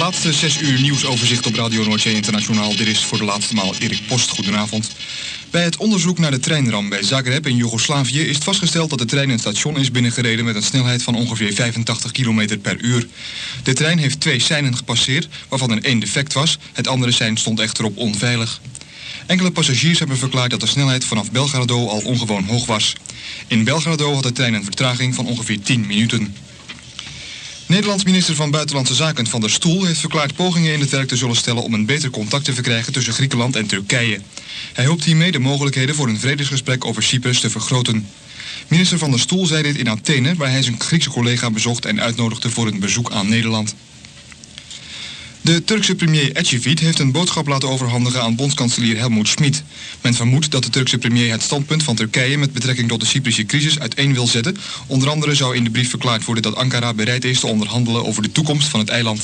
laatste 6 uur nieuwsoverzicht op Radio Noordzee Internationaal. Dit is voor de laatste maal Erik Post. Goedenavond. Bij het onderzoek naar de treinramp bij Zagreb in Joegoslavië is het vastgesteld dat de trein een station is binnengereden met een snelheid van ongeveer 85 km per uur. De trein heeft 2 seinen gepasseerd, waarvan er 1 defect was. Het andere sein stond echter op onveilig. Enkele passagiers hebben verklaard dat de snelheid vanaf Belgrado al ongewoon hoog was. In Belgrado had de trein een vertraging van ongeveer 10 minuten. Nederlands minister van Buitenlandse Zaken Van der Stoel heeft verklaard pogingen in het werk te zullen stellen om een beter contact te verkrijgen tussen Griekenland en Turkije. Hij hoopt hiermee de mogelijkheden voor een vredesgesprek over Cyprus te vergroten. Minister Van der Stoel zei dit in Athene, waar hij zijn Griekse collega bezocht en uitnodigde voor een bezoek aan Nederland. De Turkse premier Ecevit heeft een boodschap laten overhandigen aan bondskanselier Helmut Schmid. Men vermoedt dat de Turkse premier het standpunt van Turkije met betrekking tot de Cyprische crisis uiteen wil zetten. Onder andere zou in de brief verklaard worden dat Ankara bereid is te onderhandelen over de toekomst van het eiland.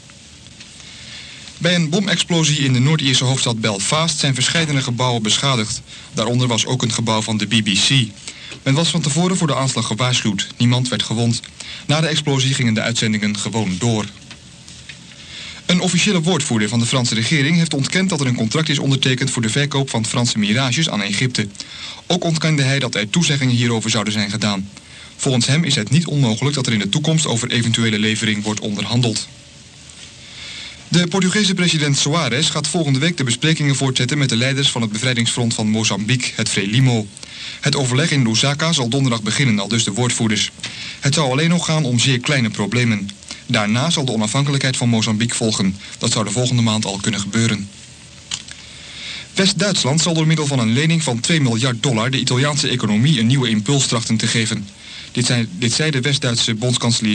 Bij een bomexplosie in de Noord-Ierse hoofdstad Belfast zijn verscheidene gebouwen beschadigd. Daaronder was ook een gebouw van de BBC. Men was van tevoren voor de aanslag gewaarschuwd. Niemand werd gewond. Na de explosie gingen de uitzendingen gewoon door. Een officiële woordvoerder van de Franse regering heeft ontkend dat er een contract is ondertekend voor de verkoop van Franse Mirages aan Egypte. Ook ontkende hij dat er toezeggingen hierover zouden zijn gedaan. Volgens hem is het niet onmogelijk dat er in de toekomst over eventuele levering wordt onderhandeld. De Portugese president Soares gaat volgende week de besprekingen voortzetten met de leiders van het bevrijdingsfront van Mozambique, het Frelimo. Het overleg in Lusaka zal donderdag beginnen, aldus de woordvoerders. Het zou alleen nog gaan om zeer kleine problemen. Daarna zal de onafhankelijkheid van Mozambique volgen. Dat zou de volgende maand al kunnen gebeuren. West-Duitsland zal door middel van een lening van $2 miljard de Italiaanse economie een nieuwe impuls trachten te geven. Dit zijn de West-Duitse bondskanselier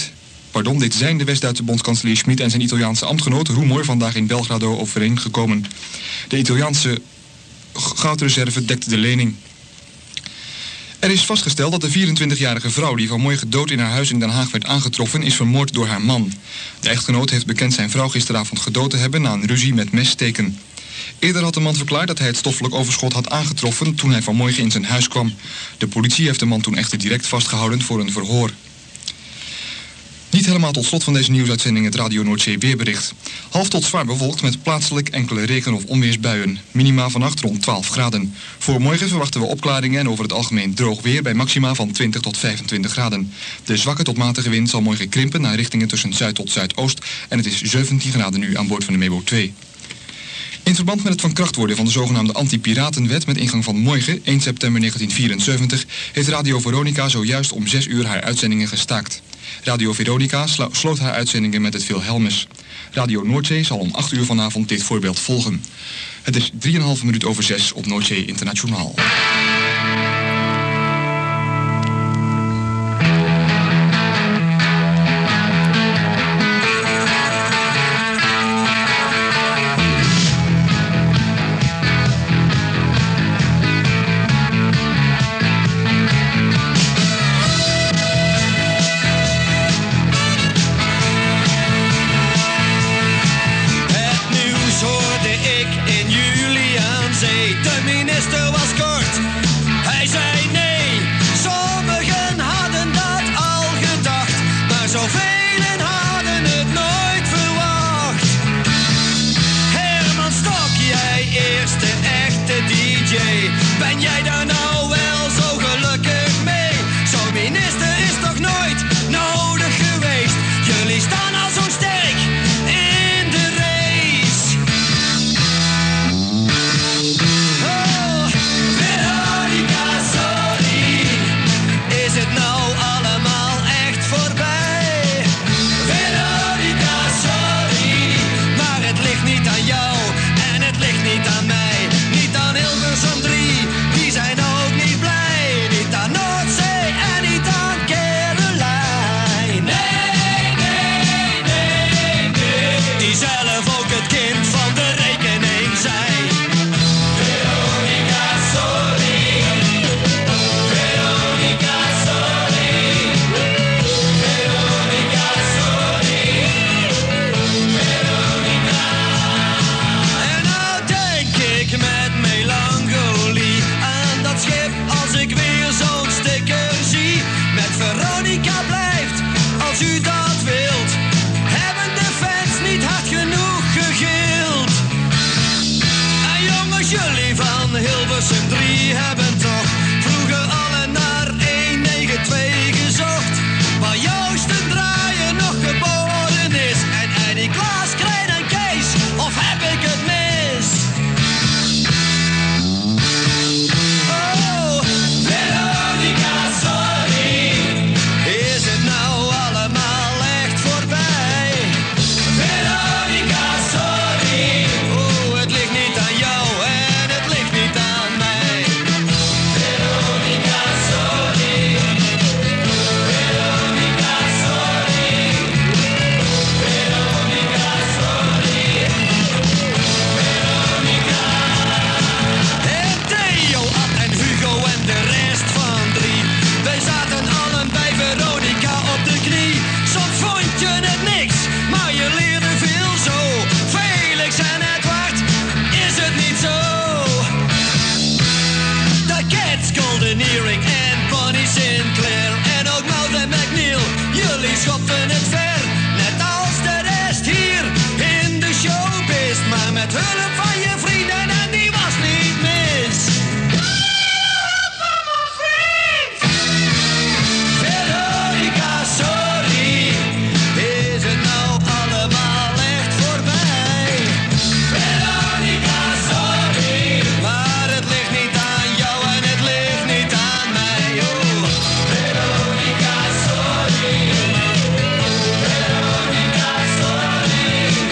Schmid en zijn Italiaanse ambtgenoot Rumor vandaag in Belgrado overeengekomen. De Italiaanse goudreserve dekte de lening. Er is vastgesteld dat de 24-jarige vrouw die vanmorgen dood in haar huis in Den Haag werd aangetroffen is vermoord door haar man. De echtgenoot heeft bekend zijn vrouw gisteravond gedood te hebben na een ruzie met messteken. Eerder had de man verklaard dat hij het stoffelijk overschot had aangetroffen toen hij vanmorgen in zijn huis kwam. De politie heeft de man toen echter direct vastgehouden voor een verhoor. Niet helemaal tot slot van deze nieuwsuitzending het Radio Noordzee weerbericht. Half tot zwaar bewolkt met plaatselijk enkele regen- of onweersbuien. Minima vannacht rond 12 graden. Voor morgen verwachten we opklaringen en over het algemeen droog weer bij maxima van 20 tot 25 graden. De zwakke tot matige wind zal morgen krimpen naar richtingen tussen zuid tot zuidoost en het is 17 graden nu aan boord van de Mebo 2. In verband met het van kracht worden van de zogenaamde anti-piratenwet met ingang van morgen, 1 september 1974, heeft Radio Veronica zojuist om 6 uur haar uitzendingen gestaakt. Radio Veronica sloot haar uitzendingen met het Wilhelmus. Radio Noordzee zal om 8 uur vanavond dit voorbeeld volgen. Het is 3,5 minuut over 6 op Noordzee Internationaal. die schopten het ver, net als de rest hier in de showbiz. Maar met hulp van je vrienden en die was niet mis. Veronica, sorry, is het nou allemaal echt voorbij? Veronica, sorry, maar het ligt niet aan jou en het ligt niet aan mij, oh. Veronica, sorry, Veronica, sorry,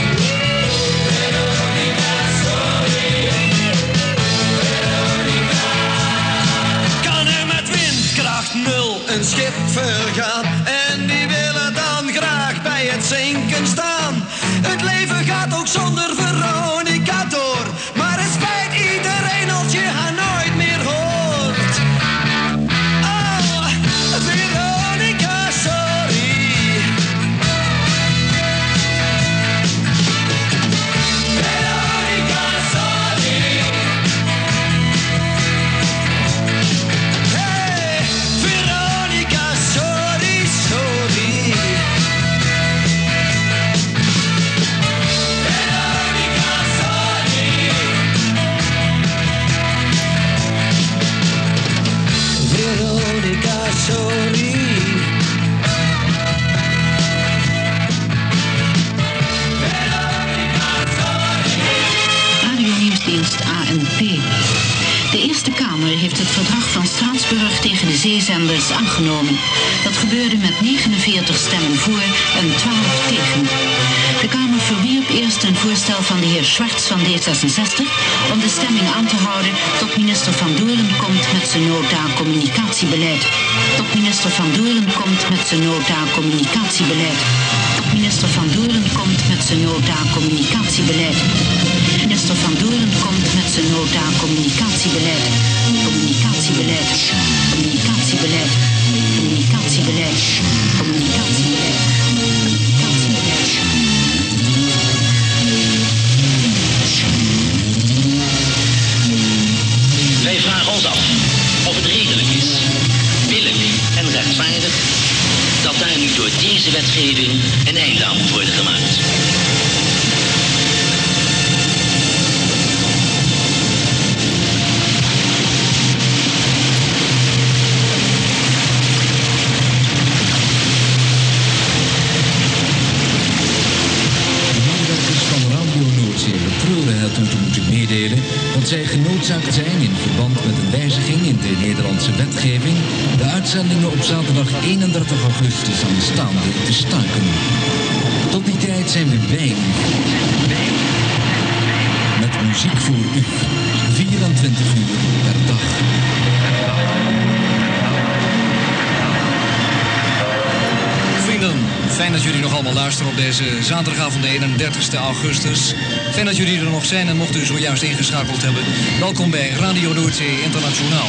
Veronica, sorry, Veronica. Kan er met windkracht 0 een schip vergaan en die willen dan graag bij het zinken staan. Het leven gaat ook zonder Veronica door, maar het spijt iedereen als je haar nooit meer hoort. Oh, Veronica, sorry. Veronica, sorry. Hey, Veronica, sorry, sorry. Veronica, sorry. Veronica, sorry. Radionieuwsdienst ANP. De Eerste Kamer heeft het verdrag van Straatsburg tegen de zeezenders aangenomen. Dat gebeurde met 49 stemmen voor en 12 tegen. De Kamer verwierp eerst een voorstel van de heer Schwartz van D66 om de stemming aan te houden tot minister Van Doorn komt met zijn nota communicatiebeleid. Tot minister Van Doorn komt met zijn nota communicatiebeleid. Tot minister Van Doorn komt met zijn nota communicatiebeleid. Minister Van Doorn komt met zijn nota communicatiebeleid. Communicatiebeleid. Communicatiebeleid. Communicatiebeleid. Communicatiebeleid. Wij vragen ons af of het redelijk is, billijk en rechtvaardig dat daar nu door deze wetgeving een einde aan moet worden gemaakt. Toen te moeten meedelen dat zij genoodzaakt zijn in verband met een wijziging in de Nederlandse wetgeving de uitzendingen op zaterdag 31 augustus aanstaande te staken. Tot die tijd zijn we bij u. Met muziek voor u. 24 uur per dag. Vrienden, fijn dat jullie nog allemaal luisteren op deze zaterdagavond de 31 augustus. Fijn dat jullie er nog zijn en mochten u zojuist ingeschakeld hebben. Welkom bij Radio Noordzee Internationaal.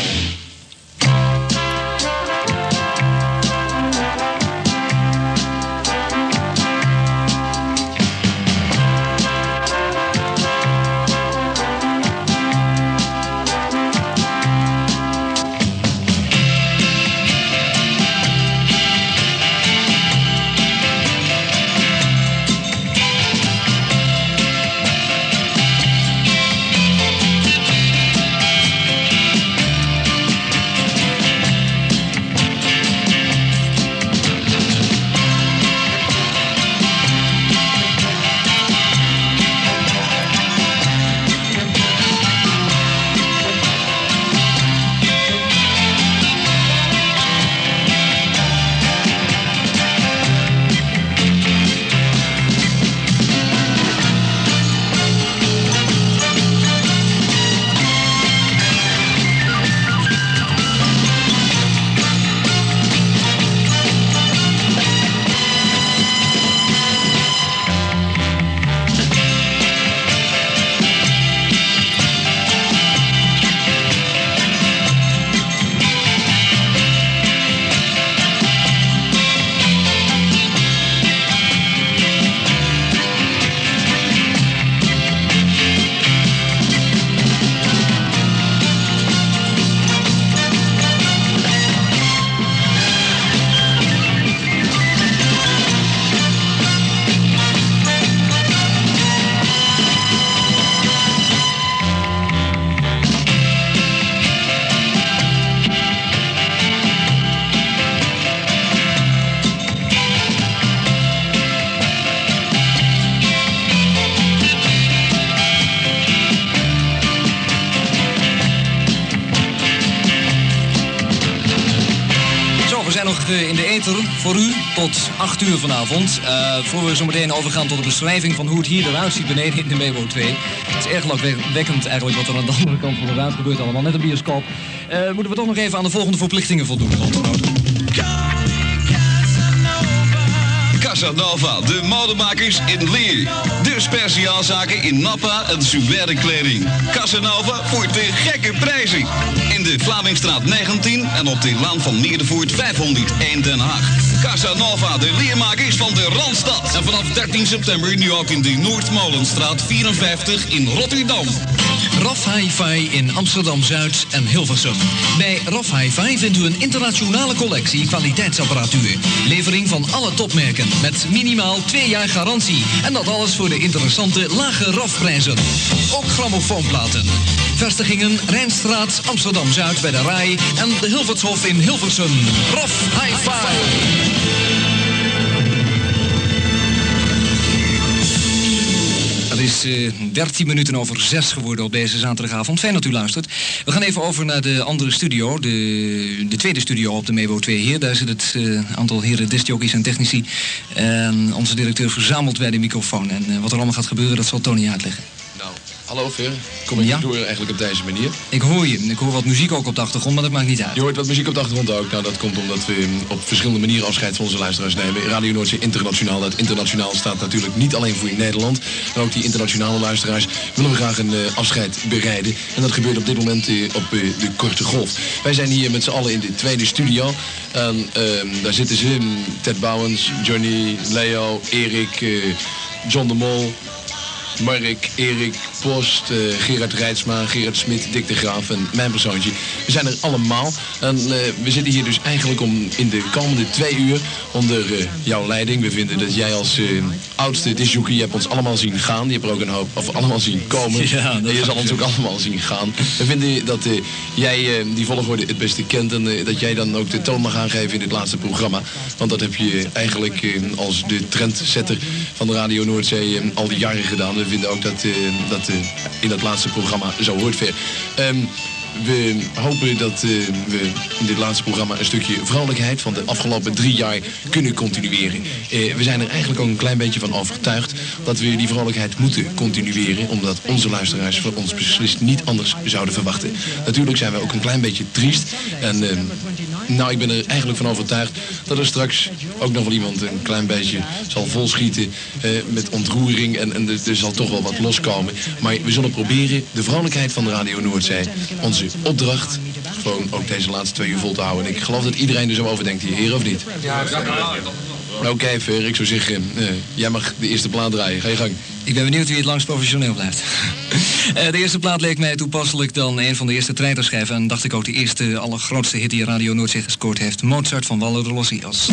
morgen in de ether voor u tot 8 uur vanavond. Voor we zo meteen overgaan tot de beschrijving van hoe het hier eruit ziet beneden in de Mebo 2. Het is erg lachwekkend eigenlijk wat er aan de andere kant van de ruimte gebeurt allemaal. Net een bioscoop. Moeten we toch nog even aan de volgende verplichtingen voldoen, landgenoten. Casanova, de modemakers in Leer. De speciaalzaken in Nappa en Soubert kleding. Casanova voor de gekke prijzen. In de Vlamingstraat 19 en op de Laan van Meerdervoort 501 Den Haag. Casanova, de leermakers van de Randstad. En vanaf 13 september nu ook in de Noordmolenstraat 54 in Rotterdam. RAF Hi-Fi in Amsterdam-Zuid en Hilversum. Bij RAF Hi-Fi vindt u een internationale collectie kwaliteitsapparatuur. Levering van alle topmerken met minimaal 2 jaar garantie. En dat alles voor de interessante lage RAF-prijzen. Ook grammofoonplaten. Vestigingen Rijnstraat, Amsterdam-Zuid bij de Rai en de Hilvershof in Hilversum. RAF Hi-Fi. Het is 13 minuten over 6 geworden op deze zaterdagavond. Fijn dat u luistert. We gaan even over naar de andere studio. De tweede studio op de Mebo 2 hier. Daar zit het aantal heren discjockeys en technici. En onze directeur verzamelt bij de microfoon. En wat er allemaal gaat gebeuren, dat zal Tony uitleggen. Nou, hallo Ver. Kom ik door eigenlijk op deze manier? Ik hoor je. Ik hoor wat muziek ook op de achtergrond, maar dat maakt niet uit. Je hoort wat muziek op de achtergrond ook. Nou, dat komt omdat we op verschillende manieren afscheid van onze luisteraars nemen. Radio Noordzee Internationaal. Dat internationaal staat natuurlijk niet alleen voor in Nederland. Maar ook die internationale luisteraars willen we graag een afscheid bereiden. En dat gebeurt op dit moment op de Korte Golf. Wij zijn hier met z'n allen in de tweede studio. En daar zitten ze. Ted Bouwens, Johnny, Leo, Erik, John de Mol, Mark, Erik, Post, Gerard Rijtsma, Gerard Smit, Dick de Graaf en mijn persoontje. We zijn er allemaal en we zitten hier dus eigenlijk om in de komende 2 uur onder jouw leiding. We vinden dat jij als oudste disjockey, je hebt ons allemaal zien gaan. Je hebt er ook een hoop, of allemaal zien komen. Ja, en je zal ons ook allemaal zien gaan. We vinden dat jij die volgorde het beste kent en dat jij dan ook de toon mag aangeven in dit laatste programma. Want dat heb je eigenlijk als de trendsetter van de Radio Noordzee al die jaren gedaan. We vinden ook dat in dat laatste programma zo hoort ver. We hopen dat we in dit laatste programma een stukje vrolijkheid van de afgelopen 3 jaar kunnen continueren. We zijn er eigenlijk ook een klein beetje van overtuigd dat we die vrolijkheid moeten continueren, omdat onze luisteraars van ons beslist niet anders zouden verwachten. Natuurlijk zijn we ook een klein beetje triest en nou, ik ben er eigenlijk van overtuigd dat er straks ook nog wel iemand een klein beetje zal volschieten met ontroering en er zal toch wel wat loskomen. Maar we zullen proberen de vrolijkheid van de Radio Noordzee, onze opdracht, gewoon ook deze laatste 2 uur vol te houden. En ik geloof dat iedereen er zo over denkt hier, of niet? Ja, Oké, Ver, ik zou zeggen, jij mag de eerste plaat draaien. Ga je gang. Ik ben benieuwd wie het langst professioneel blijft. De eerste plaat leek mij toepasselijk dan een van de eerste treiterschijven. En dacht ik ook de eerste, allergrootste hit die Radio Noordzee gescoord heeft. Mozart van Wallo de los Angeles.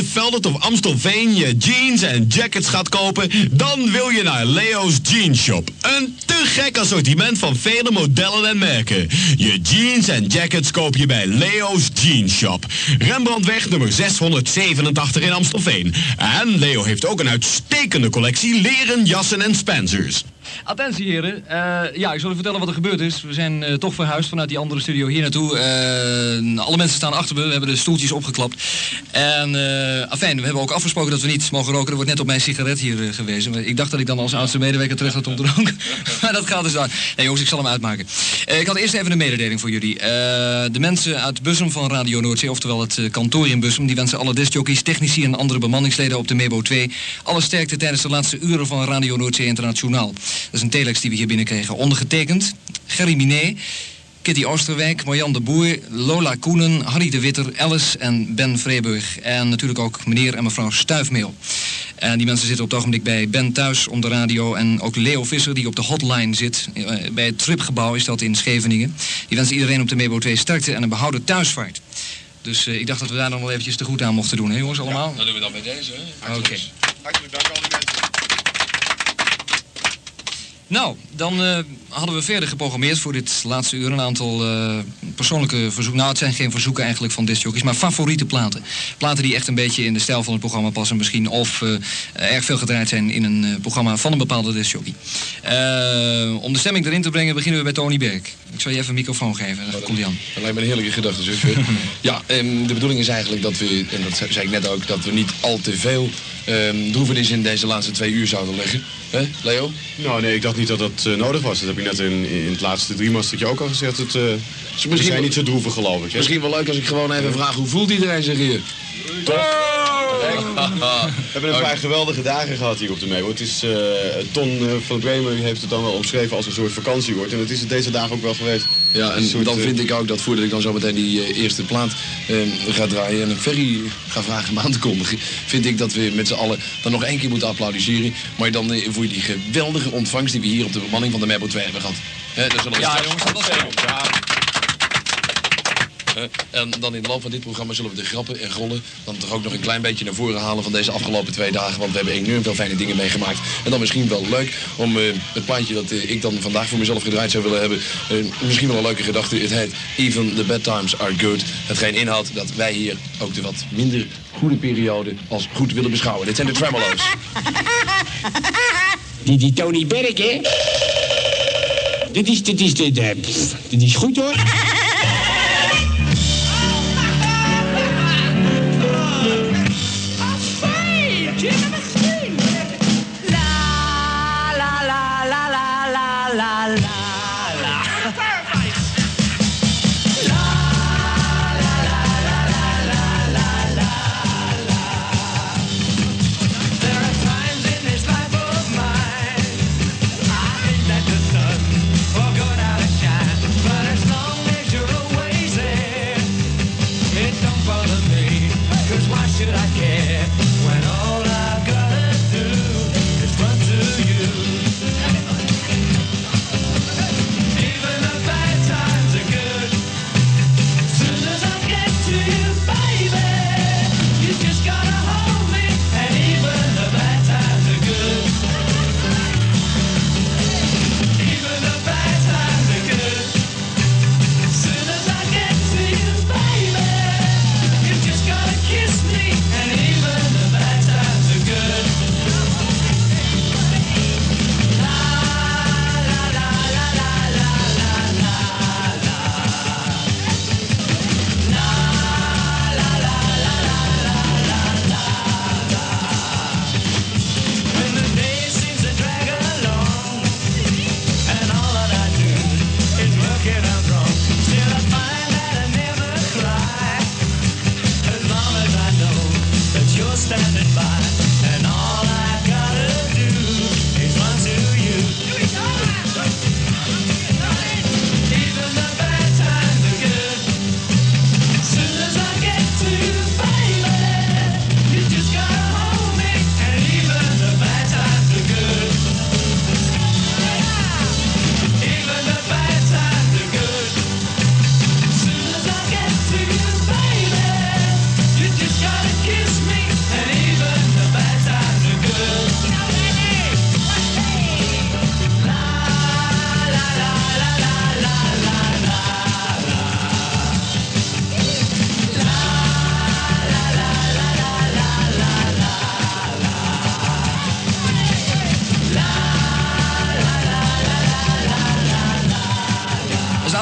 Veldert of Amstelveen je jeans en jackets gaat kopen, dan wil je naar Leo's Jeans Shop. Een te gek assortiment van vele modellen en merken. Je jeans en jackets koop je bij Leo's Jeans Shop. Rembrandtweg nummer 687 in Amstelveen. En Leo heeft ook een uitstekende collectie leren jassen en Spencers. Attentie heren, ja, ik zal u vertellen wat er gebeurd is. We zijn toch verhuisd vanuit die andere studio hier naartoe. Alle mensen staan achter me, we hebben de stoeltjes opgeklapt. En afijn, we hebben ook afgesproken dat we niet mogen roken. Er wordt net op mijn sigaret hier gewezen. Ik dacht dat ik dan als oudste medewerker terug had om te roken. Maar dat gaat dus aan. Nee jongens, ik zal hem uitmaken. Ik had eerst even een mededeling voor jullie. De mensen uit Bussum van Radio Noordzee, oftewel het kantoor in Bussum, die wensen alle discjockeys, technici en andere bemanningsleden op de Mebo 2 alle sterkte tijdens de laatste uren van Radio Noordzee Internationaal. Dat is een telex die we hier binnenkregen. Ondergetekend Gerry Minet, Kitty Oosterwijk, Marjan de Boer, Lola Koenen, Harry de Witter, Alice en Ben Vreeburg. En natuurlijk ook meneer en mevrouw Stuifmeel. En die mensen zitten op het ogenblik bij Ben thuis om de radio. En ook Leo Visser die op de hotline zit. Bij het Tripgebouw is dat in Scheveningen. Die wensen iedereen op de Mebo 2 sterkte en een behouden thuisvaart. Dus ik dacht dat we daar dan wel eventjes te goed aan mochten doen, hè jongens, allemaal? Ja, dan doen we dat bij deze, hè? Oké. Hartelijk dank al die mensen. Nou, dan hadden we verder geprogrammeerd voor dit laatste uur een aantal persoonlijke verzoeken. Nou, het zijn geen verzoeken eigenlijk van discjockeys, maar favoriete platen. Platen die echt een beetje in de stijl van het programma passen misschien. Of erg veel gedraaid zijn in een programma van een bepaalde discjockey. Om de stemming erin te brengen beginnen we bij Tony Berg. Ik zal je even een microfoon geven. Komt die aan. Dat lijkt me een heerlijke gedachte, zeg. Ja, de bedoeling is eigenlijk dat we, en dat zei ik net ook, dat we niet al te veel droevenis in deze laatste 2 uur zouden leggen. Hè, Leo? Nou nee, ik dacht niet dat dat nodig was. Dat heb ik net in het laatste 3-mastertje ook al gezegd. We zijn niet zo droevig, geloof ik. Hè? Misschien wel leuk als ik gewoon even vraag, hoe voelt iedereen zich hier? We hebben een paar geweldige dagen gehad hier op de Mebo. Het is, Ton van Bremer heeft het dan wel omschreven als een soort vakantieoord. En het is het deze dagen ook wel geweest. Ja, en dan vind ik ook dat voordat ik dan zo meteen die eerste plaat ga draaien en een Ferry ga vragen om aan te kondigen, vind ik dat we met z'n allen dan nog 1 keer moeten applaudisseren. Maar dan voor die geweldige ontvangst die we hier op de bemanning van de Mebo 2 hebben gehad. Ja jongens, dat was het. Ja. En dan in de loop van dit programma zullen we de grappen en rollen dan toch ook nog een klein beetje naar voren halen van deze afgelopen 2 dagen. Want we hebben enorm veel fijne dingen meegemaakt. En dan misschien wel leuk om het plaatje dat ik dan vandaag voor mezelf gedraaid zou willen hebben. Misschien wel een leuke gedachte. Het heet Even the Bad Times Are Good. Hetgeen inhoudt dat wij hier ook de wat minder goede periode als goed willen beschouwen. Dit zijn de Tremolo's. Die Tony Berg, hè? Dit is goed, hoor. But as long as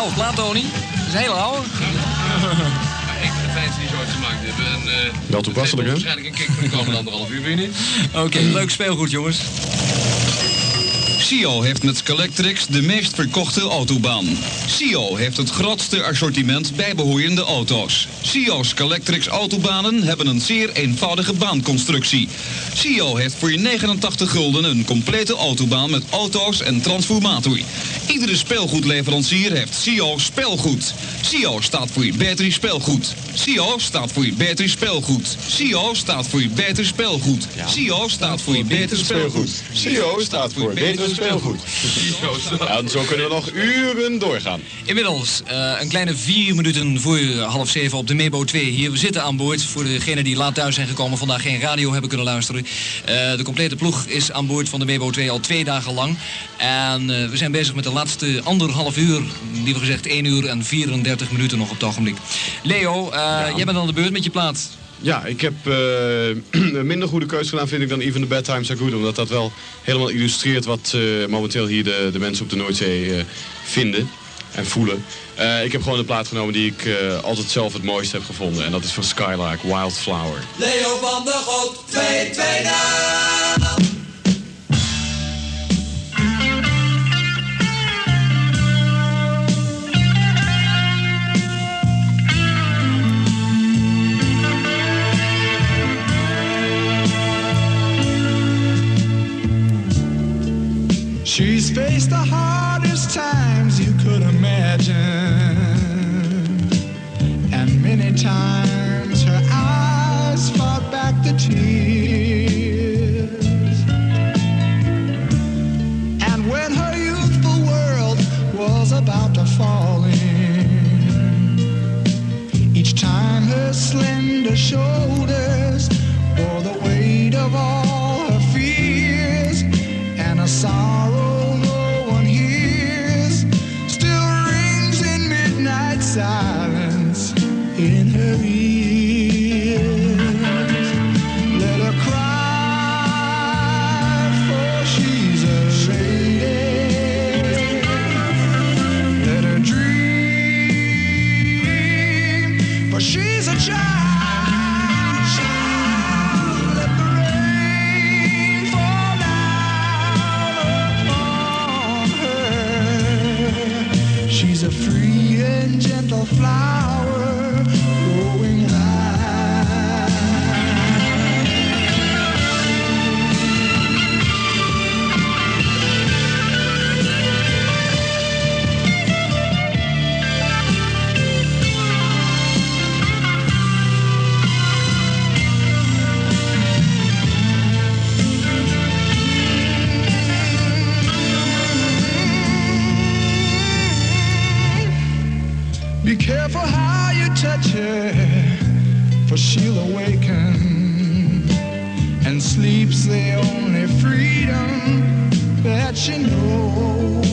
oude plaat, Tony. Dat is een hele oude. Ik ben de fijnste die ze ooit gemaakt hebben. En, wel toepasselijk, hè? Waarschijnlijk een kick voor de komende 1,5 uur, weet je niet? Oké, leuk speelgoed, jongens. SIO heeft met Scalectrix de meest verkochte autobaan. SIO heeft het grootste assortiment bijbehorende auto's. SIO Scalectrix autobanen hebben een zeer eenvoudige baanconstructie. SIO heeft voor je 89 gulden een complete autobaan met auto's en transformator. Iedere speelgoedleverancier heeft SIO speelgoed. SIO staat voor je beter speelgoed. SIO staat voor je beter speelgoed. SIO staat voor je beter speelgoed. SIO staat voor je beter speelgoed. SIO staat voor beter speelgoed. En zo kunnen we nog uren doorgaan. Inmiddels een kleine 4 minuten voor 6:30 op de Mebo 2. Hier, we zitten aan boord. Voor degenen die laat thuis zijn gekomen, vandaag geen radio hebben kunnen luisteren. De complete ploeg is aan boord van de Mebo 2 al 2 dagen lang. En we zijn bezig met de laatste 1,5 uur. Liever gezegd 1 uur en 34 minuten nog op het ogenblik. Leo, jij bent aan de beurt met je plaat. Ja, ik heb een minder goede keuze gedaan, vind ik, dan Even the Bad Times Are Good. Omdat dat wel helemaal illustreert wat momenteel hier de mensen op de Noordzee vinden en voelen. Ik heb gewoon de plaat genomen die ik altijd zelf het mooiste heb gevonden. En dat is van Skylark, Wildflower. Leo van der God, 2-2 na. She's faced the hardest times you could imagine, and many times her eyes fought back the tears. And when her youthful world was about to fall in, each time her slender shoulders bore the weight of all her fears, and a sorrow silence in her ears. Let her cry, for she's a lady. Let her dream, for she's a child. Let the rain fall down upon her. She's a free and gentle flower growing high. Be careful how you touch her, for she'll awaken, and sleep's the only freedom that she knows.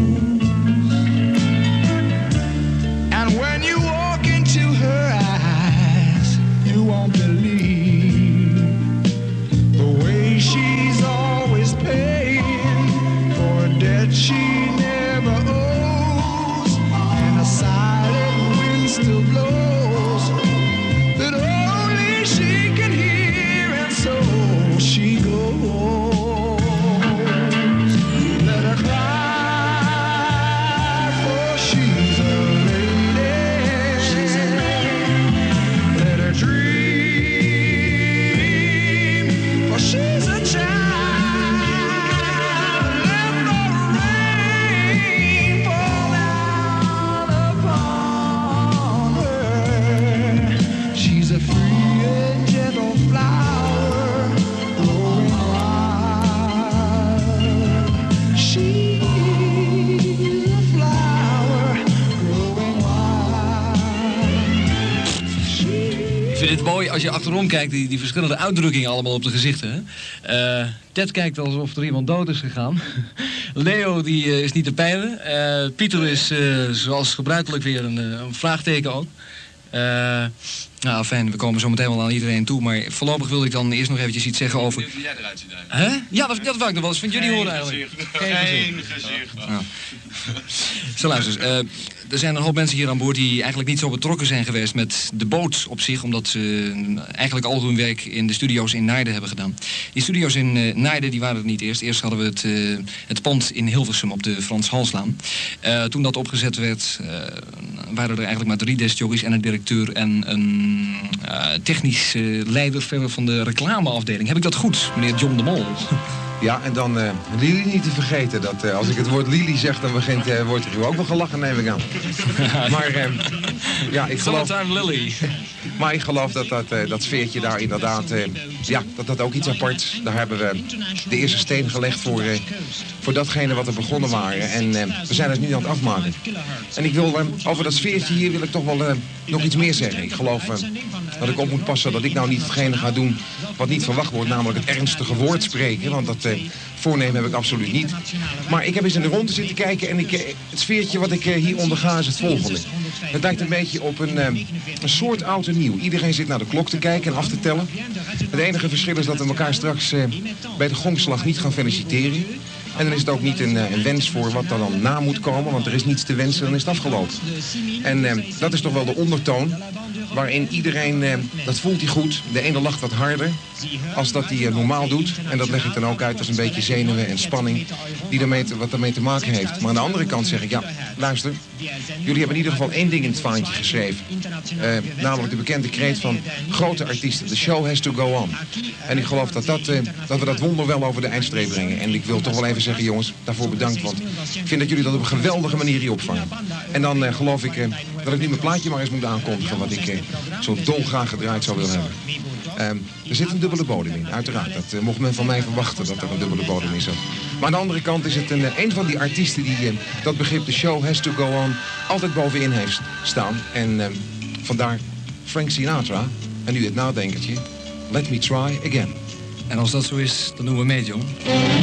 And when you walk into her eyes, you won't believe the way she's always paying for a debt she never owes, and a silent wind still blows that only she can hear, and so she goes. Let her cry, for she's a lady. She's a lady. Let her dream, for she's a child. Let the rain fall down upon her. She's a free and gentle flower growing wild. She's a flower growing wild. Ik vind het mooi als je achterom kijkt, die verschillende uitdrukkingen allemaal op de gezichten. Hè? Ted kijkt alsof er iemand dood is gegaan. Leo die is niet te peilen. Pieter is zoals gebruikelijk weer een vraagteken ook. Nou, fijn, we komen zo meteen wel aan iedereen toe. Maar voorlopig wilde ik dan eerst nog eventjes iets zeggen over... Hoe jij eruit ziet eigenlijk. Hè? Ja, dat wou ik nog wel eens van jullie horen eigenlijk. Geen gezicht. Ja. Zo luister eens. er zijn een hoop mensen hier aan boord die eigenlijk niet zo betrokken zijn geweest met de boot op zich, omdat ze eigenlijk al hun werk in de studio's in Naarden hebben gedaan. Die studio's in Naarden die waren er niet eerst. Eerst hadden we het pand in Hilversum op de Frans Halslaan. Toen dat opgezet werd, waren er eigenlijk maar 3 discjockeys en een directeur en een technisch leider verder van de reclameafdeling. Heb ik dat goed, meneer John de Mol? Ja, en dan Lili niet te vergeten. Dat als ik het woord Lili zeg, dan wordt er ook wel gelachen, neem ik aan. Maar ja, ik geloof... Lily. Maar ik geloof dat sfeertje daar inderdaad... dat ook iets aparts. Daar hebben we de eerste steen gelegd voor datgene wat er begonnen waren. En we zijn het nu aan het afmaken. En ik wil over dat sfeertje hier wil ik toch wel nog iets meer zeggen. Ik geloof dat ik op moet passen dat ik nou niet hetgene ga doen wat niet verwacht wordt. Namelijk het ernstige woord spreken. Want dat voornemen heb ik absoluut niet. Maar ik heb eens in de ronde zitten kijken en het sfeertje wat ik hier onderga is het volgende. Het lijkt een beetje op een soort oud en nieuw. Iedereen zit naar de klok te kijken en af te tellen. Het enige verschil is dat we elkaar straks bij de gongslag niet gaan feliciteren. En dan is het ook niet een wens voor wat er dan na moet komen, want er is niets te wensen, dan is het afgelopen. En dat is toch wel de ondertoon waarin iedereen, dat voelt hij goed, de ene lacht wat harder als dat hij normaal doet. En dat leg ik dan ook uit als een beetje zenuwen en spanning die wat daarmee te maken heeft. Maar aan de andere kant zeg ik, ja, luister, jullie hebben in ieder geval één ding in het vaantje geschreven. Namelijk de bekende kreet van grote artiesten, the show has to go on. En ik geloof dat we dat wonder wel over de eindstreep brengen. En ik wil toch wel even zeggen, jongens, daarvoor bedankt, want ik vind dat jullie dat op een geweldige manier hier opvangen. En dan geloof ik dat ik nu mijn plaatje maar eens moet aankondigen wat ik zo dolgraag gedraaid zou willen hebben. Er zit een dubbele bodem in, uiteraard. Dat mocht men van mij verwachten, dat er een dubbele bodem in zat. Maar aan de andere kant is het een van die artiesten die dat begrip the show has to go on altijd bovenin heeft staan. En vandaar Frank Sinatra en nu het nadenkertje, Let Me Try Again. En als dat zo is, dan doen we mee, John.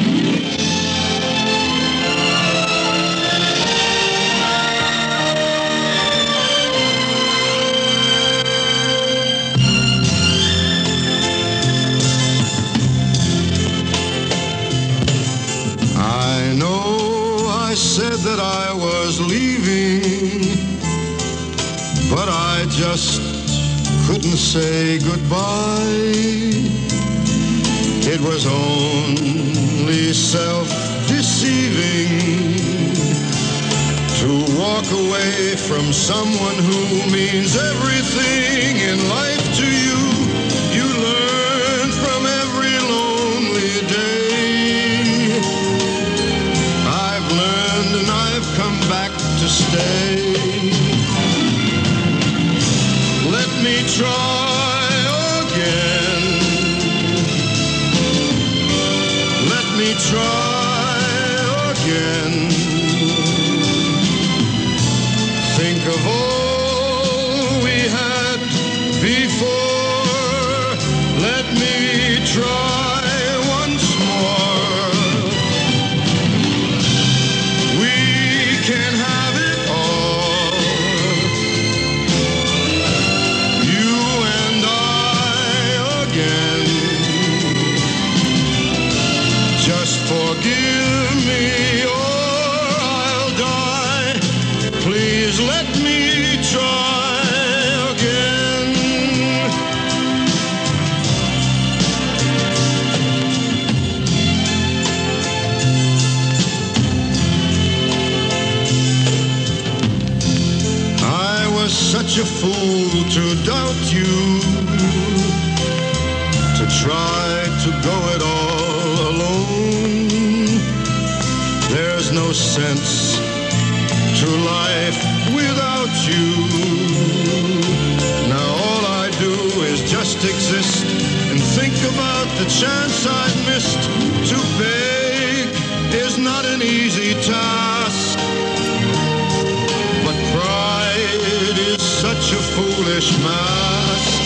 I said that I was leaving, but I just couldn't say goodbye. It was only self-deceiving to walk away from someone who means everything in life to you. You learn from every lonely day. And I've come back to stay. Let me try again. Let me try again. Think of all we had before. Let me try once more. Can have it all. You and I again. Just forgive me or I'll die. Please let me try again. Such a fool to doubt you, to try to go it all alone. There's no sense to life without you. Now all I do is just exist and think about the chance I've missed. To beg is not an easy task, but pride is such a foolish mask.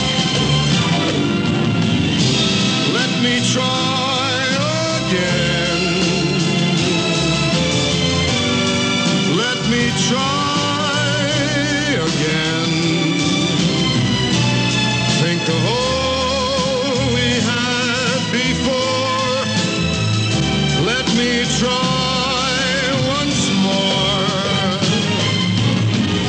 Let me try again. Let me try again. Think of all we had before. Let me try once more.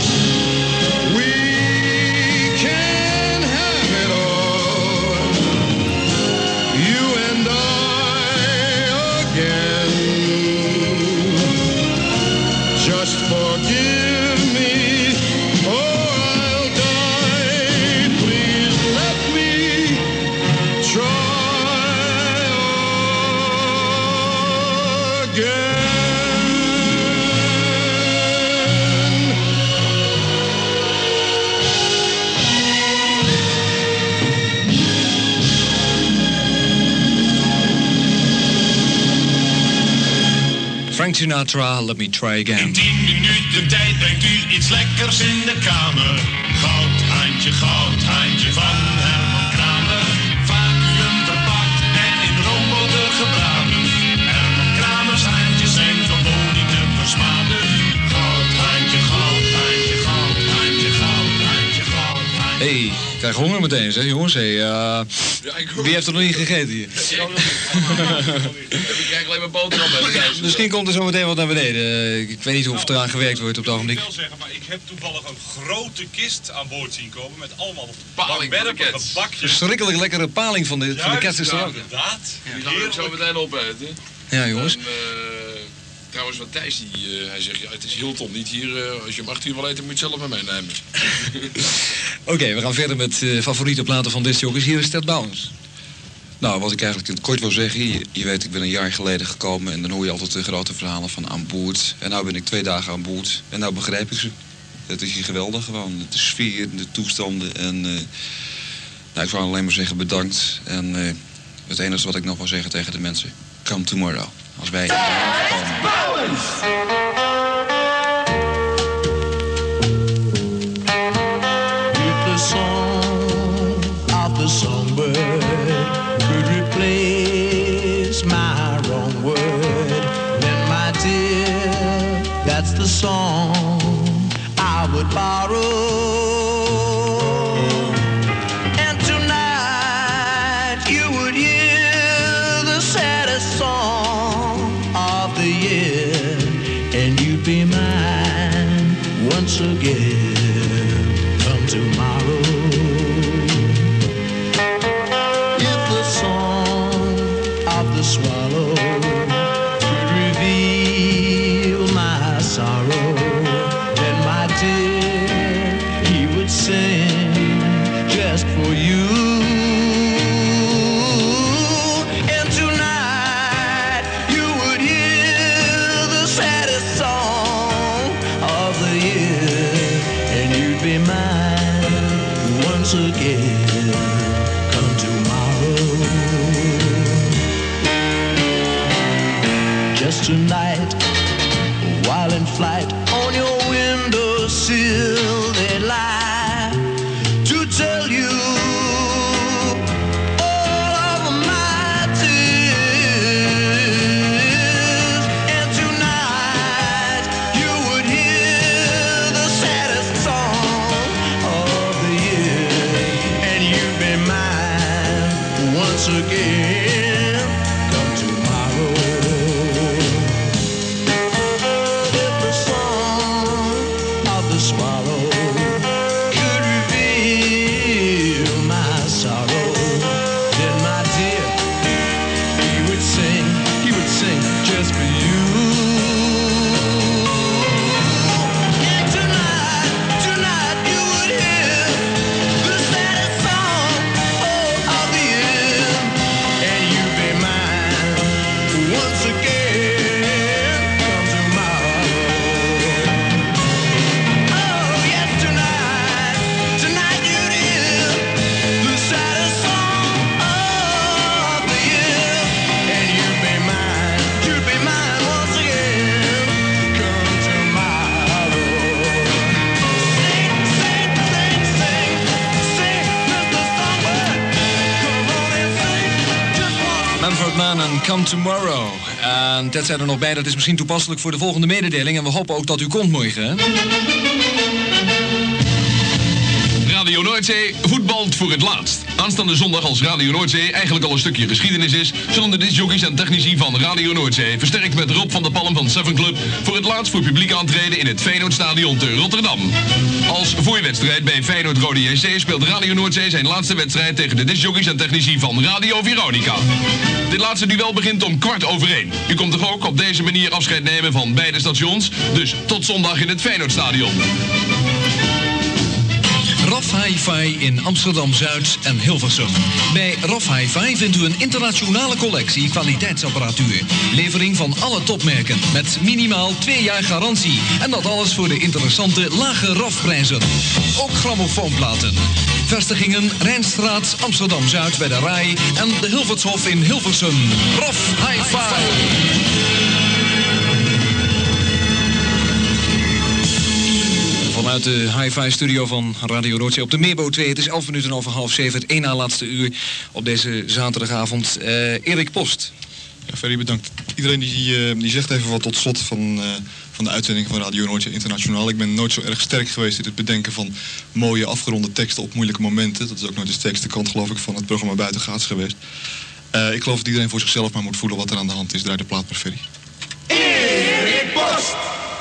Frank Sinatra, Let Me Try Again. In 10 minuten tijd brengt u iets lekkers in de kamer. Goudhandje van Herman Kramer. Vacuüm verpakt en in roomboter gebraden. Herman Kramers handjes zijn gewoon niet te versmaden. Goudhandje. Hey, ik krijg honger meteen, zeg jongens. Hey, wie heeft er nog niet gegeten hier? Ik krijg alleen maar boterham bij. Misschien komt er zo meteen wat naar beneden. Ik weet niet of er aan gewerkt wordt op het ogenblik. Ik wil zeggen, maar ik heb toevallig een grote kist aan boord zien komen met allemaal palingbergen, bakjes. Verschrikkelijk lekkere paling van de kerstrestaurant. Ja, inderdaad. Die gaan we ook zo meteen opeten. Ja, jongens. En, trouwens, wat Thijs, hij zegt, ja, het is Hilton, niet hier. Als je om 8 uur wil eten, moet je het zelf maar meenemen. Oké, we gaan verder met favoriete platen van discjockeys. Hier is Ted Bowens. Nou, wat ik eigenlijk in het kort wil zeggen, je weet, ik ben een jaar geleden gekomen en dan hoor je altijd de grote verhalen van aan boord. En nou ben ik 2 dagen aan boord en nou begrijp ik ze. Het is hier geweldig gewoon, de sfeer, de toestanden en nou, ik zou alleen maar zeggen bedankt. En het enige wat ik nog wil zeggen tegen de mensen, come tomorrow. Als wij komen. If the song of the songbird could replace my wrong word, then my dear, that's the song I would borrow. And tonight you would hear the saddest song of the year, and you'd be mine once again. Come tomorrow. If the song of the swallow could reveal my sorrow, then my dear, he would sing just for you. And tonight you would hear the saddest song of the year, and you'd be mine once again. Come tomorrow. Just tonight, while in flight, on your windowsill they lie to tell you all of my tears. And tonight you would hear the saddest song of the year, and you'd be mine once again. Come tomorrow. If the song of the swallow could reveal my sorrow, then my dear, he would sing just for you. And tonight you would hear the saddest song of the year, and you'd be mine once again. Come tomorrow. Oh yes, tonight you'd hear the saddest song of the year, and you'd be mine once again. Come tomorrow. Sing, Mr. Songbird. Come on and sing just one. Manfred Mann en Come Tomorrow. En Ted zei er nog bij, dat is misschien toepasselijk voor de volgende mededeling. En we hopen ook dat u komt morgen, hè? Radio Noordzee voetbalt voor het laatst. Aanstaande zondag, als Radio Noordzee eigenlijk al een stukje geschiedenis is, zullen de discjockeys en technici van Radio Noordzee, versterkt met Rob van der Palm van Seven Club, voor het laatst voor publiek aantreden in het Feyenoordstadion te Rotterdam. Als voorwedstrijd bij Feyenoord Rode JC speelt Radio Noordzee zijn laatste wedstrijd tegen de discjockeys en technici van Radio Veronica. Dit laatste duel begint om 1:15. U komt toch ook op deze manier afscheid nemen van beide stations, dus tot zondag in het Feyenoordstadion. RAF Hi-Fi in Amsterdam-Zuid en Hilversum. Bij RAF Hi-Fi vindt u een internationale collectie kwaliteitsapparatuur. Levering van alle topmerken met minimaal 2 jaar garantie. En dat alles voor de interessante lage RAF-prijzen. Ook grammofoonplaten. Vestigingen Rijnstraat, Amsterdam-Zuid bij de RAI en de Hilvershof in Hilversum. RAF Hi-Fi. Vanuit de hi-fi studio van Radio Noordzee op de Meerboot 2. Het is 11 minuten over half 7, het 1 na laatste uur op deze zaterdagavond. Erik Post. Ja, Ferry, bedankt. Iedereen die zegt even wat tot slot van de uitzending van Radio Noordzee Internationaal. Ik ben nooit zo erg sterk geweest in het bedenken van mooie afgeronde teksten op moeilijke momenten. Dat is ook nooit de sterkste kant, geloof ik, van het programma Buitengaats geweest. Ik geloof dat iedereen voor zichzelf maar moet voelen wat er aan de hand is. Draai de plaat maar, Ferry. Erik Post!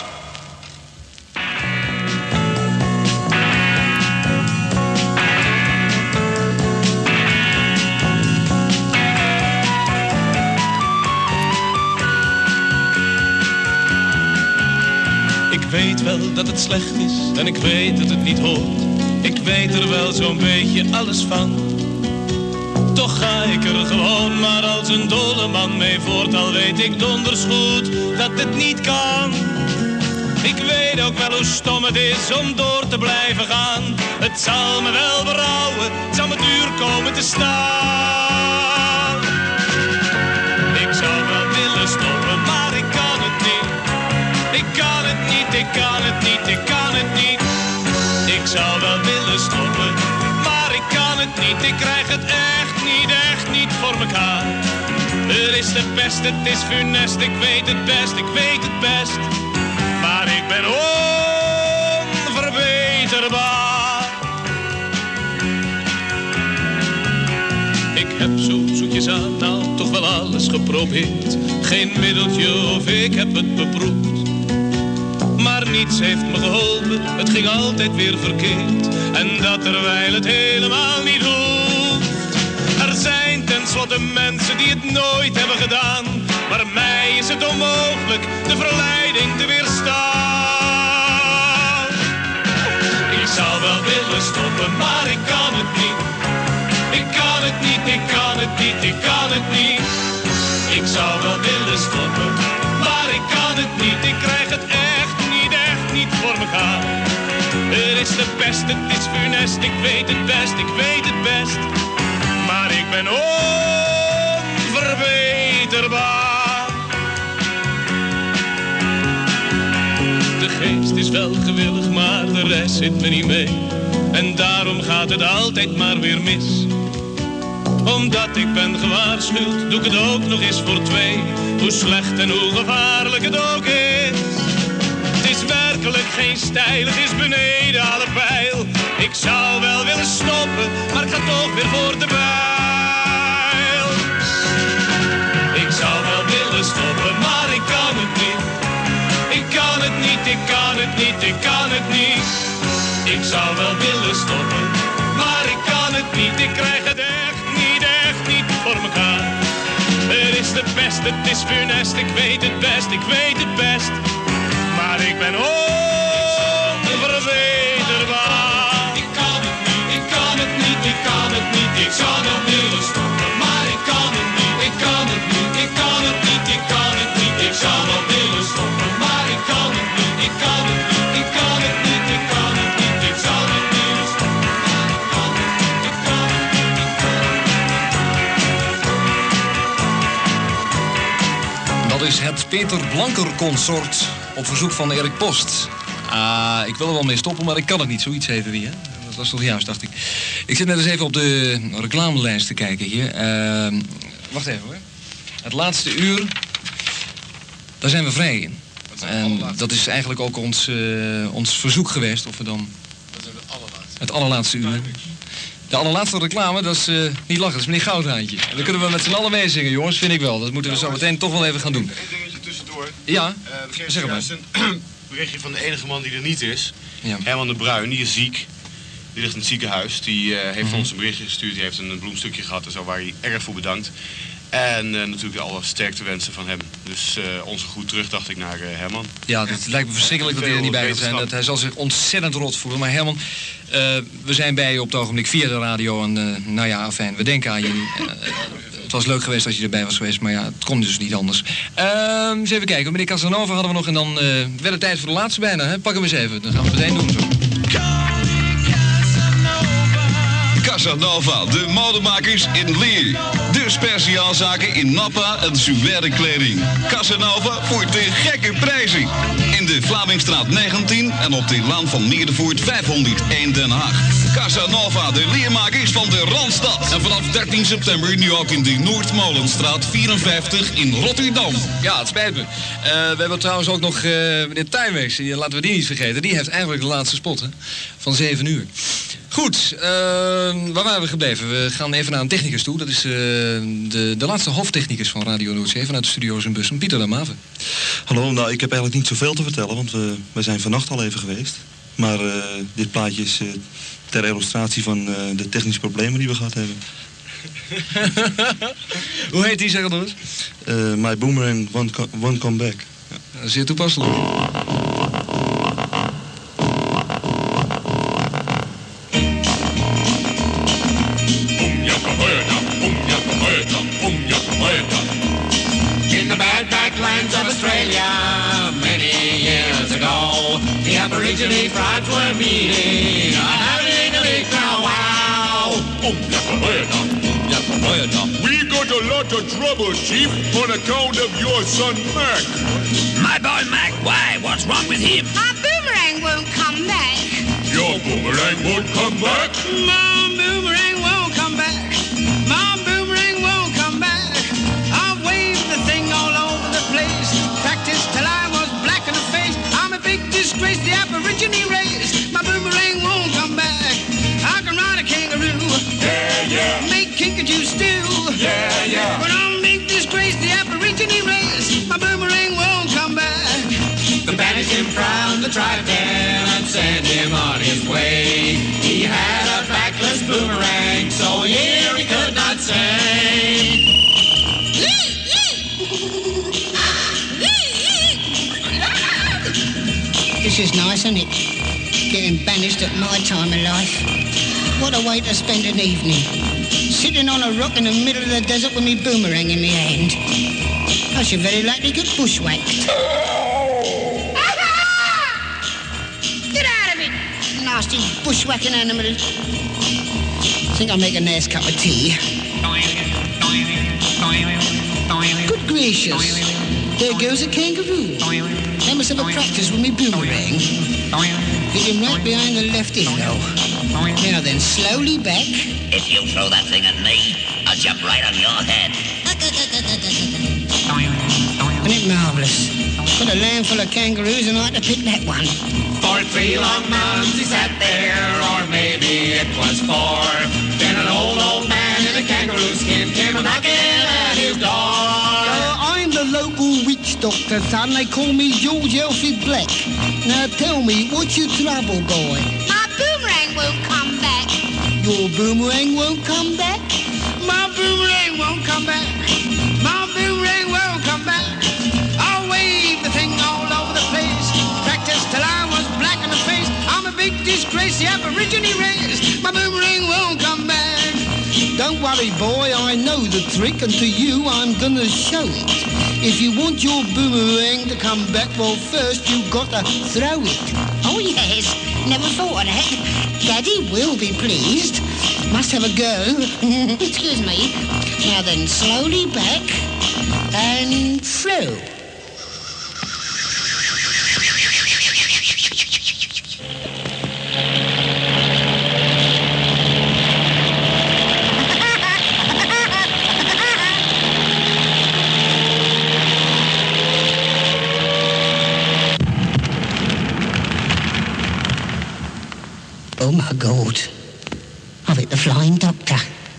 Ik weet wel dat het slecht is en ik weet dat het niet hoort. Ik weet er wel zo'n beetje alles van. Toch ga ik er gewoon maar als een dolle man mee voort. Al weet ik donders goed dat het niet kan. Ik weet ook wel hoe stom het is om door te blijven gaan. Het zal me wel berouwen, het zal me duur komen te staan. Ik zou wel willen stoppen, maar ik kan het niet. Ik kan het niet, ik kan het niet, ik kan het niet. Ik zou wel willen stoppen, maar ik kan het niet. Ik krijg het echt niet voor mekaar. Het is de pest, het is funest, ik weet het best, ik weet het best. Maar ik ben onverbeterbaar. Ik heb zo zoetjes aan, nou toch wel alles geprobeerd. Geen middeltje of ik heb het beproefd. Maar niets heeft me geholpen, het ging altijd weer verkeerd. En dat terwijl het helemaal niet hoeft. Er zijn tenslotte mensen die het nooit hebben gedaan. Maar mij is het onmogelijk de verleiding te weerstaan. Ik zou wel willen stoppen, maar ik kan het niet. Ik kan het niet, ik kan het niet, ik kan het niet. Ik zou wel willen stoppen, maar ik kan het niet. Ik krijg het echt niet voor mekaar. Het is de pest, het is funest, ik weet het best, ik weet het best. Maar ik ben onverbeterbaar. De geest is wel gewillig, maar de rest zit me niet mee. En daarom gaat het altijd maar weer mis. Omdat ik ben gewaarschuwd, doe ik het ook nog eens voor twee. Hoe slecht en hoe gevaarlijk het ook is. Het is werkelijk geen stijl, het is beneden alle pijl. Ik zou wel willen stoppen, maar ik ga toch weer voor de bijl. Ik zou wel willen stoppen, maar ik kan het niet. Ik kan het niet, ik kan het niet, ik kan het niet. Ik zou wel willen stoppen, maar ik kan het niet. Ik krijg het echt niet voor mekaar. Het is de pest, het is funest, ik weet het best, ik weet het best. Maar ik ben onverbeterbaar. Ik kan het niet, ik kan het niet, ik kan het niet. Ik zou wel willen stoppen, maar ik kan het niet. Ik kan het niet, ik kan het niet, ik kan het niet. Ik zou wel willen stoppen, maar ik kan het niet. Ik kan het niet, ik kan het niet, ik kan het niet. Ik zou wel willen stoppen, maar ik kan het niet. Ik kan het niet, ik kan het niet. Dat is het Peter Blanker Consort op verzoek van Erik Post. Ik wil er wel mee stoppen, maar ik kan het niet. Zoiets heette die, hè? Dat was toch juist, dacht ik. Ik zit net eens even op de reclamelijst te kijken hier. Wacht even hoor. Het laatste uur, daar zijn we vrij in. En dat is eigenlijk ook ons verzoek geweest. Of we dan... Dat zijn het allerlaatste uur. De allerlaatste reclame, dat is niet lachen, dat is meneer Goudhaantje. En dan kunnen we met z'n allen meezingen, jongens, vind ik wel. Dat moeten we zo meteen toch wel even gaan doen. Eén dingetje tussendoor. Ja, zeg maar. Een berichtje van de enige man die er niet is. Ja. Herman de Bruin, die is ziek. Die ligt in het ziekenhuis. Die heeft ons een berichtje gestuurd. Die heeft een bloemstukje gehad en zo, waar hij erg voor bedankt. En natuurlijk alle sterkte wensen van hem. Dus onze groet terug, dacht ik, naar Herman. Ja, het lijkt me verschrikkelijk dat hij er niet bij gaat zijn. Dat hij zal zich ontzettend rot voelen. Maar Herman, we zijn bij je op het ogenblik via de radio. En nou ja, fijn, we denken aan je. Het was leuk geweest als je erbij was geweest, maar ja, het kon dus niet anders. Eens even kijken, meneer Casanova hadden we nog en dan werd het tijd voor de laatste bijna. Hè? Pak hem eens even, dan gaan we het meteen doen zo. Casanova, de modemakers in Leer. De speciaalzaken in nappa en suède kleding. Casanova voor te gekke prijzen. In de Vlamingstraat 19 en op de Laan van Meerdervoort 501 Den Haag. Casanova, de leermakers van de Randstad. En vanaf 13 september nu ook in de Noordmolenstraat 54 in Rotterdam. Ja, het spijt me. We hebben trouwens ook nog meneer Tijmees. Laten we die niet vergeten. Die heeft eigenlijk de laatste spot, hè? Van 7 uur. Goed, waar waren we gebleven? We gaan even naar een technicus toe. Dat is de laatste hoofdtechnicus van Radio Noordzee vanuit de studio's in Bussum, Pieter Lamave. Hallo, nou ik heb eigenlijk niet zoveel te vertellen, want we zijn vannacht al even geweest. Maar dit plaatje is ter illustratie van de technische problemen die we gehad hebben. Hoe heet die, zeg het eens? My Boomerang Won't Come Back. Ja. Zeer toepasselijk. In the bad backlands of Australia, many years ago, the Aborigine tribes were meeting, having a big powwow. We got a lot of trouble, Chief, on account of your son, Mac. My boy Mac, why? What's wrong with him? My boomerang won't come back. Your boomerang won't come back? My boomerang won't come back. My boomerang won't come back. I've waved the thing all over the place. Practiced till I was black in the face. I'm a big disgrace, the Aborigine race. My boomerang won't come back. I can ride a kangaroo. Yeah, yeah. Make kinkajou stew. Yeah, yeah. But I'm a big disgrace, the Aborigine race. My boomerang won't come back. They banished him from the tribe then and sent him on his way. He had a backless boomerang, so here he could not say. This is nice, isn't it? Getting banished at my time of life. What a way to spend an evening. Sitting on a rock in the middle of the desert with me boomerang in my hand. I should very likely get bushwhacked. Get out of it! Nasty bushwhacking animal. Think I'll make a nice cup of tea. Good gracious. There goes a kangaroo. I must have a practice with me boomerang. Hit him right behind the left ear, though. Now then, slowly back. If you throw that thing at me, I'll jump right on your head. Isn't it marvellous? Got a land full of kangaroos and I had to pick that one. For 3 long months he sat there, or maybe it was 4. Then an old man in a kangaroo skin came a-knocking at his door. I'm the local witch doctor, son. They call me George Elfie Black. Now tell me, what's your trouble, boy? My boomerang won't come back. Your boomerang won't come back? My boomerang won't come back. My boomerang won't come back. I'll wave the thing all over the place. Practiced till I was black in the face. I'm a big disgrace, the Aborigine race. My boomerang won't come back. Don't worry, boy, I know the trick, and to you I'm gonna show it. If you want your boomerang to come back, well, first you've got to throw it. Oh, yes. Never thought of that. Daddy will be pleased. Must have a go. Excuse me. Now then, slowly back and throw. Oh my God, I've hit the flying doctor.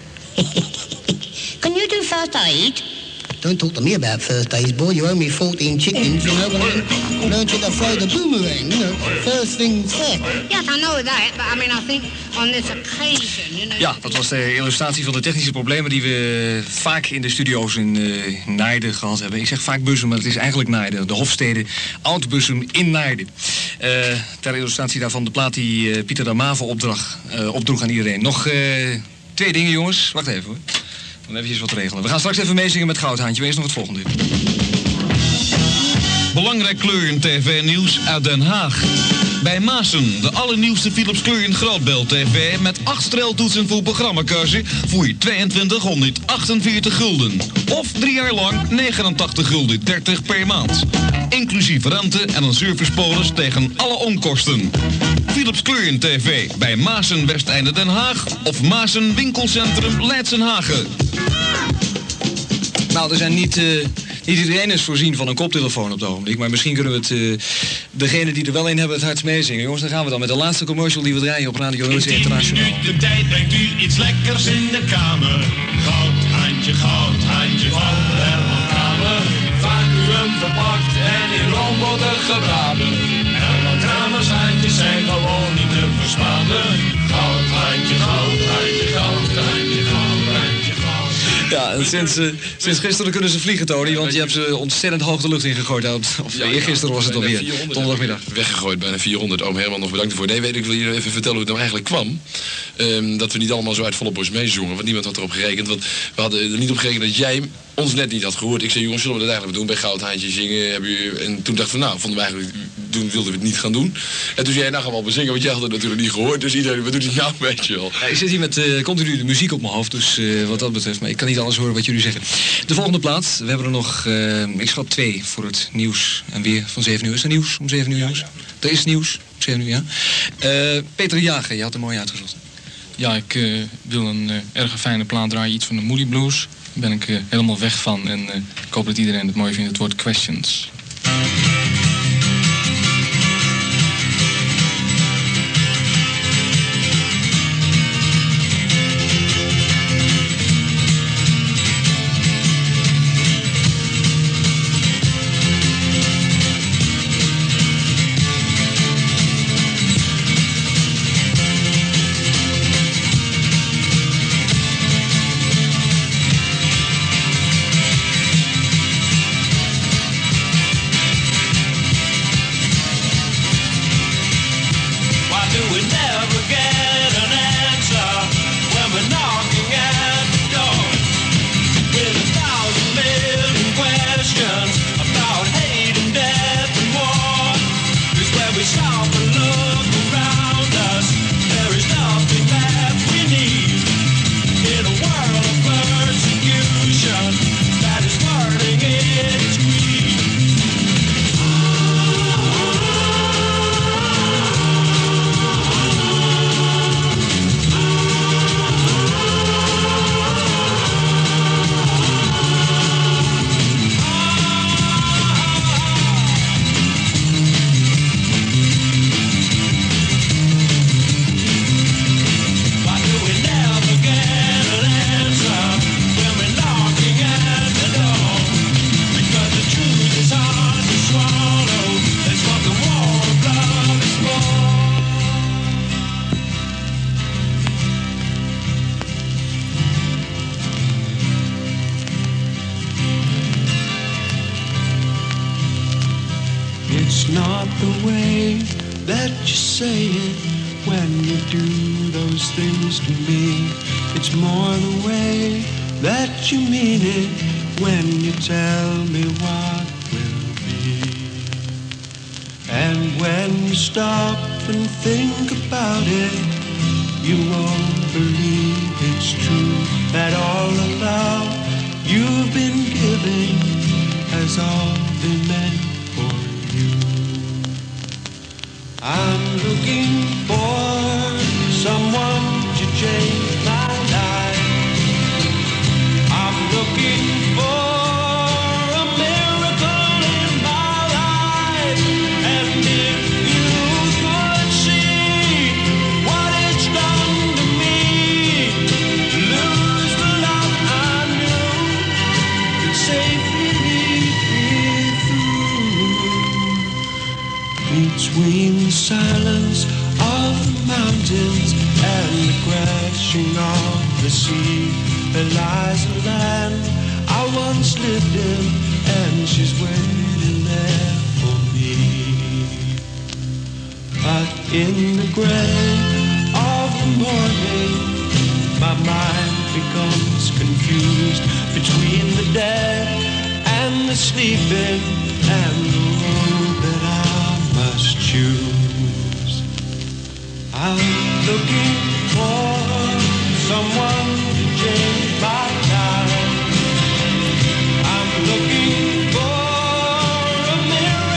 Can you do first aid? Don't talk to me about first aid, boy. You owe me 14 chickens, you know, but I learned you to throw the boomerang, you know, first things first. Yes, I know that, but I mean, I think on this occasion, you know... Ja, dat was de illustratie van de technische problemen die we vaak in de studio's in Naarden gehad hebben. Ik zeg vaak Bussum, maar het is eigenlijk Naarden. De Hofstede, Oud-Bussum in Naarden. Ter illustratie daarvan de plaat die Pieter Lamave opdroeg aan iedereen. Nog 2 dingen, jongens. Wacht even hoor. Dan eventjes wat regelen. We gaan straks even meezingen met Goudhaantje. Wees nog het volgende. Belangrijk kleuren TV-nieuws uit Den Haag. Bij Maassen, de allernieuwste Philips kleuren grootbeeld TV met 8 streltoetsen voor programmakeuze voor je 2248 gulden. Of 3 jaar lang 89 gulden 30 per maand. inclusief rente en een servicepolis tegen alle onkosten. Philips Kleuren TV bij Maassen Westeinde Den Haag of Maassen Winkelcentrum Leidsenhagen. Nou, er zijn niet iedereen is voorzien van een koptelefoon op het ogenblik. Maar misschien kunnen we het, degene die er wel een hebben, het hardst meezingen. Jongens, dan gaan we dan met de laatste commercial die we draaien op Radio Noordzee Internationaal. In de tijd brengt u iets lekkers in de kamer. Goud, handje van Herman Kramer. Vacuüm verpakt en in roomboter gebraden. Herman Kramers handjes zijn gewoon niet te verspaden. Goud, handje, goud, handje, goud, handje, goud, handje, goud. Ja, en sinds gisteren kunnen ze vliegen, Tony, want je hebt ze ontzettend hoog de lucht ingegooid. Of eergisteren was het alweer, donderdagmiddag. Weggegooid, bijna 400. Oom Herman, nog bedankt ervoor. Nee, ik wil je even vertellen hoe het nou eigenlijk kwam. Dat we niet allemaal zo uit volle borst meezongen, want niemand had erop gerekend. Want we hadden er niet op gerekend dat jij ons net niet had gehoord. Ik zei, jongens, zullen we dat eigenlijk doen bij Goudhaantje zingen? En toen dachten we, nou, vonden we eigenlijk, toen wilden we het niet gaan doen. En toen zei jij, nou gaan we al bezingen, want jij had het natuurlijk niet gehoord. Dus iedereen, wat doet hij nou, weet je wel. Ja, ik zit hier met continu de muziek op mijn hoofd, dus wat dat betreft. Maar ik kan niet alles horen wat jullie zeggen. De volgende plaat, we hebben er nog, ik schat 2 voor het nieuws. En weer van 7 uur. Is er nieuws om 7 uur, jongens? Er is nieuws om 7 uur, ja. Peter Jager, je had hem mooi uitgezocht. Ja, ik wil een erg fijne plaat draaien, iets van de Moody Blues. Daar ben ik helemaal weg van en ik hoop dat iedereen het mooi vindt. Het woord Questions. It's not the way that you say it when you do those things to me. It's more the way that you mean it when you tell me what will be. And when you stop and think about it, you won't believe it's true that all the love you've been giving has all been meant for you. I'm looking for someone to change my life. I'm looking for a miracle in my life. And if you could see what it's done to me, lose the love I knew could safely lead me through. Between the silence of the mountains and the crashing of the sea, there lies a land I once lived in, and she's waiting there for me. But in the gray of the morning, my mind becomes confused between the dead and the sleeping, and the road that I must choose. I'm looking for someone to change my life. I'm looking for a miracle.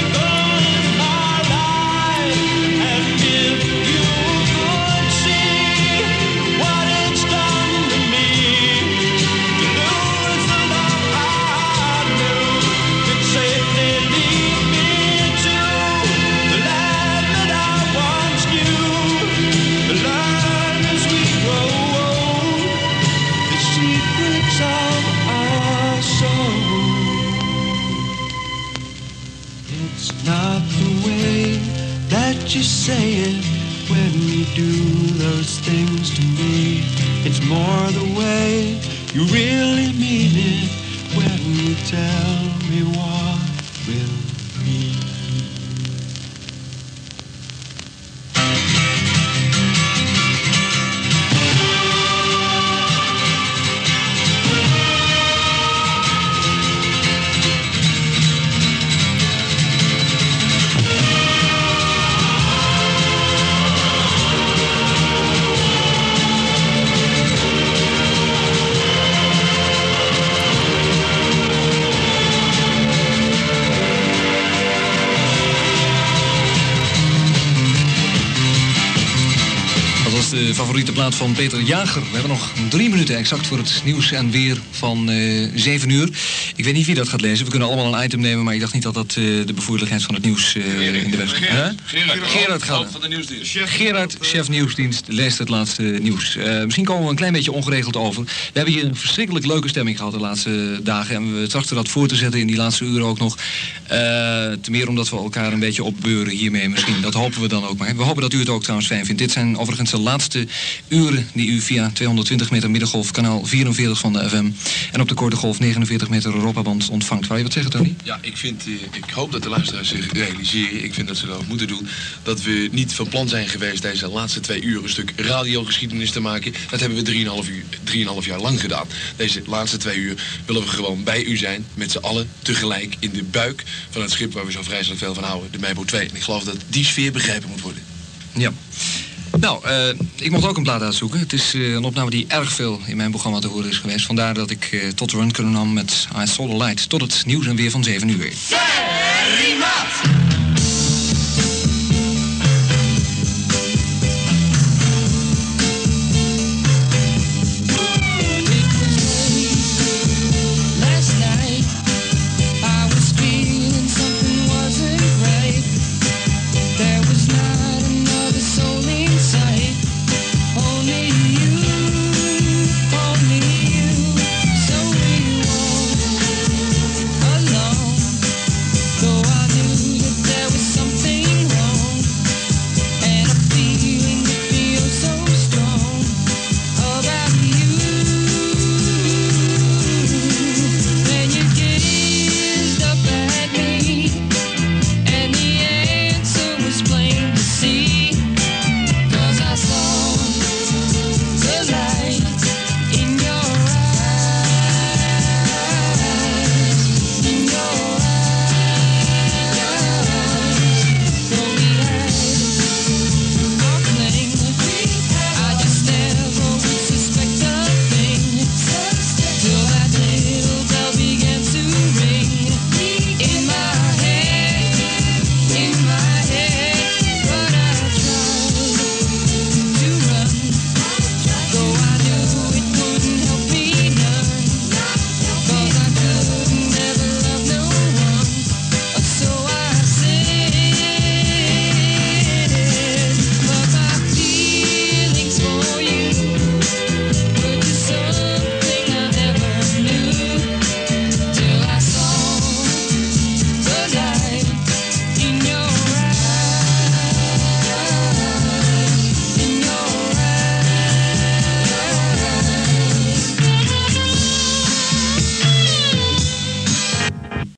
It's not the way that you say it when you do those things to me. It's more the way you really mean it when you tell me what will be. De favoriete plaat van Peter Jager. We hebben nog 3 minuten exact voor het nieuws en weer van 7 uur. Ik weet niet wie dat gaat lezen. We kunnen allemaal een item nemen, maar ik dacht niet dat dat de bevoegdelijkheid van het nieuws in de weg is. Gerard gaat van de nieuwsdienst. Gerard, chef nieuwsdienst, leest het laatste nieuws. Misschien komen we een klein beetje ongeregeld over. We hebben hier een verschrikkelijk leuke stemming gehad de laatste dagen. En we trachten dat voor te zetten in die laatste uren ook nog. Te meer omdat we elkaar een beetje opbeuren hiermee misschien. Dat hopen we dan ook maar. We hopen dat u het ook trouwens fijn vindt. Dit zijn overigens de laatste uren die u via 220 meter middengolf, kanaal 44 van de FM en op de korte golf 49 meter Europaband ontvangt. Wou je wat zeggen, Tony? Ja, ik hoop dat de luisteraars zich realiseren, ik vind dat ze dat ook moeten doen, dat we niet van plan zijn geweest deze laatste 2 uur een stuk radiogeschiedenis te maken. Dat hebben we 3,5 jaar lang gedaan. Deze laatste 2 uur willen we gewoon bij u zijn, met z'n allen, tegelijk in de buik van het schip waar we zo vreselijk veel van houden, de Meibo 2. En ik geloof dat die sfeer begrepen moet worden. Ja. Nou, ik mocht ook een plaat uitzoeken. Het is een opname die erg veel in mijn programma te horen is geweest. Vandaar dat ik tot de run kunnen nam met I Saw the Light. Tot het nieuws en weer van 7 uur.